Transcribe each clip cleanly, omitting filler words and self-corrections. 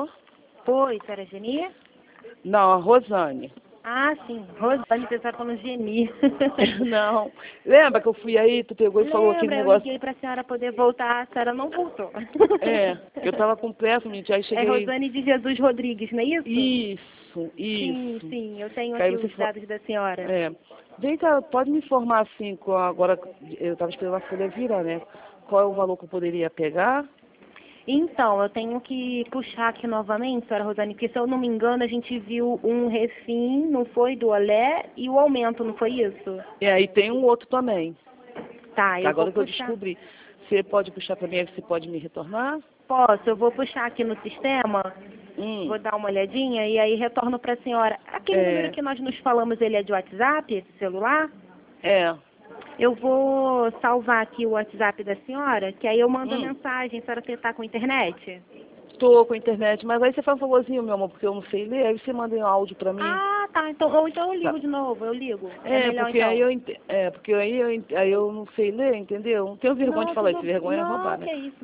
favor? Oi, senhora Geni? Não, a Rosane. Ah, sim. Rosane, você está falando Geni. Não. Lembra que eu fui aí, tu pegou e falou aquele Lembra, eu negócio? liguei para a senhora poder voltar, a senhora não voltou. É, eu tava com pressa, gente, aí É cheguei... Rosane de Jesus Rodrigues, não é isso? Isso. Sim, sim, eu tenho Que aí aqui você os dados da senhora. É. Vem cá, pode me informar assim, agora, eu tava esperando a folha virar, né? Qual é o valor que eu poderia pegar? Então, eu tenho que puxar aqui novamente, senhora Rosane, porque se eu não me engano, a gente viu um refim, não foi, do Olé, e o aumento, não foi isso? E aí tem um outro também. Tá, eu Agora vou que eu puxar. descobri. Você pode puxar para mim, você pode me retornar? Posso, eu vou puxar aqui no sistema, vou dar uma olhadinha e aí retorno para a senhora. Aquele número que nós nos falamos, ele é de WhatsApp, esse celular? É. Eu vou salvar aqui o WhatsApp da senhora, que aí eu mando a mensagem, a senhora tentar com a internet? Estou com a internet, mas aí você faz um favorzinho, meu amor, porque eu não sei ler, aí você manda um áudio para mim. Ah, tá, então eu ligo de novo, eu ligo. É melhor porque então. aí porque aí eu não sei ler, entendeu? Não tenho vergonha de falar isso, vergonha é roubar, Não, né? que isso,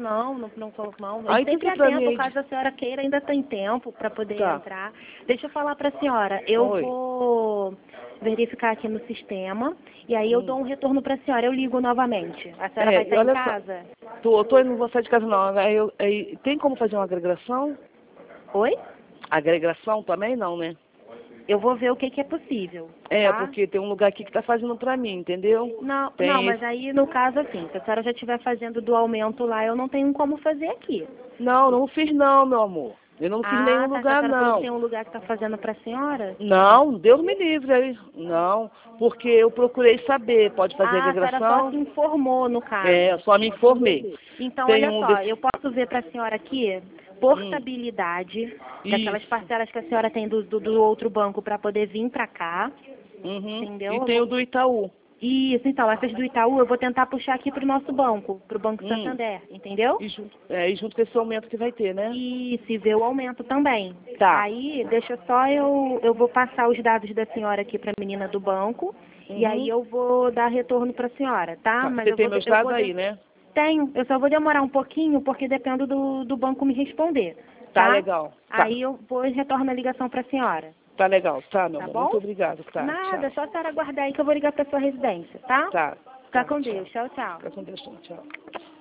não. Aí Sempre tenta pra mim atento, aí. caso a senhora queira, ainda tem tempo para poder Tá. entrar. Deixa eu falar para a senhora, eu Oi. vou verificar aqui no sistema e aí eu dou um retorno para a senhora, eu ligo novamente. A senhora vai E estar em olha casa? só, tô indo, não vou sair de casa não. Aí, tem como fazer uma agregação? Oi? Agregação também não, né? Eu vou ver o que é possível, tá? Porque tem um lugar aqui que tá fazendo pra mim, entendeu? Não, mas aí no caso assim, se a senhora já estiver fazendo do aumento lá, eu não tenho como fazer aqui. Não fiz não, meu amor. Eu não fiz nenhum Tá, lugar, a senhora falou que não. tem um lugar que tá fazendo pra senhora? Não, Deus me livre aí. Não, porque eu procurei saber, pode fazer A senhora só agregação? se informou no caso. Eu só me informei. Então, Tem olha um só, desse... eu posso ver para a senhora aqui portabilidade daquelas Isso. parcelas que a senhora tem do outro banco para poder vir para cá, Uhum. entendeu? E tem o do Itaú. Isso, então, essas do Itaú eu vou tentar puxar aqui para o nosso banco, para o Banco Santander, entendeu? E junto com esse aumento que vai ter, né? E se vê o aumento também. Tá. Aí, deixa só eu vou passar os dados da senhora aqui para a menina do banco, e aí eu vou dar retorno para a senhora, tá? Mas Você eu tem vou, meus eu dados vou aí, né? Tenho, eu só vou demorar um pouquinho porque dependo do banco me responder. Tá legal. Aí eu vou e retorno a ligação para a senhora. Tá legal, tá, meu Tá amor? bom? Muito obrigado, tá? Nada, Tchau. só a senhora aguardar aí que eu vou ligar para sua residência, tá? Tá. Fica com Deus. Tchau, tchau. Fica com Deus, tchau.